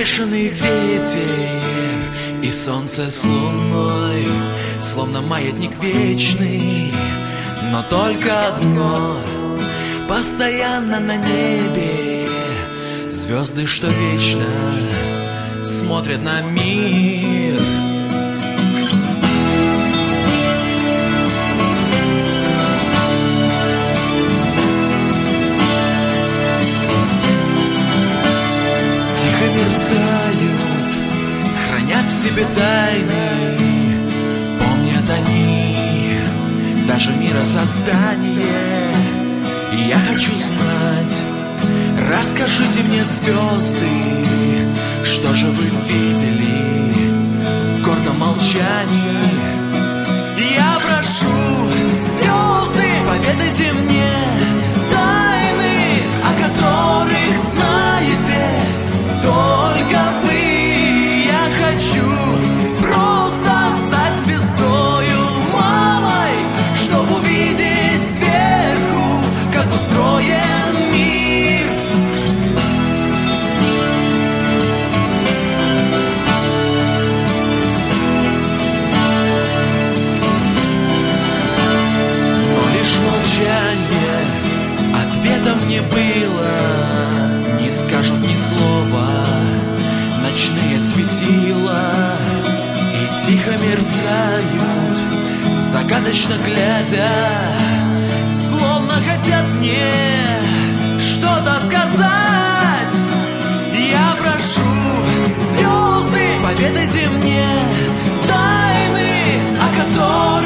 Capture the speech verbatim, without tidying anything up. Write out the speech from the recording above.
бешеный ветер и солнце с луной, словно маятник вечный, но только одно постоянно на небе. Звезды, что вечно смотрят на мир. Тихо мерцают, хранят в себе тайны, помнят они даже миросоздание. И я хочу знать, расскажите мне, звезды, что же вы видели в гордом молчании? Я прошу, звезды, поведайте мне тайны, о которых знаете только вы. Я хочу просто стать звездою малой, чтобы увидеть сверху, как устроен мир. Но лишь молчание ответом не было, не скажут ни слова ночные светила, и тихо мерцают, загадочно глядя, словно хотят мне что-то сказать. Я прошу, звезды, поведайте мне тайны, о которых